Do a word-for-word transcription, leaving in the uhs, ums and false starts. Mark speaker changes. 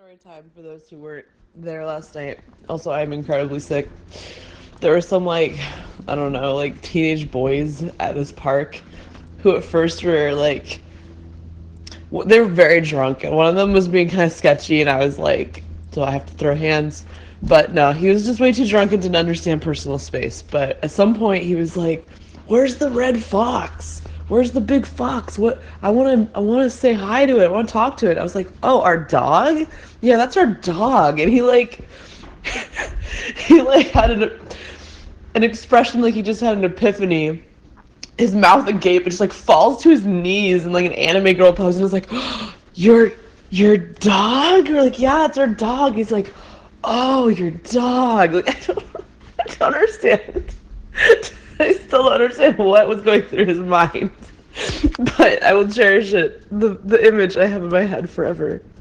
Speaker 1: story time for those who weren't there last night. Also, I'm incredibly sick. There were some, like, I don't know, like teenage boys at this park who at first were like, w- they were very drunk, and one of them was being kind of sketchy, and I was like, do I have to throw hands? But no, he was just way too drunk and didn't understand personal space. But at some point, he was like, "Where's the red fox? Where's the big fox? What? I want to, I want to say hi to it. I want to talk to it." I was like, "Oh, our dog? Yeah, that's our dog." And he like, he like had an, an expression like he just had an epiphany. His mouth agape, and just like falls to his knees in like an anime girl pose, and is like, oh, "Your your dog?" We're like, "Yeah, it's our dog." He's like, "Oh, your dog." Like, I don't, I don't understand. I still don't understand what was going through his mind, but I will cherish it. The the image I have in my head forever.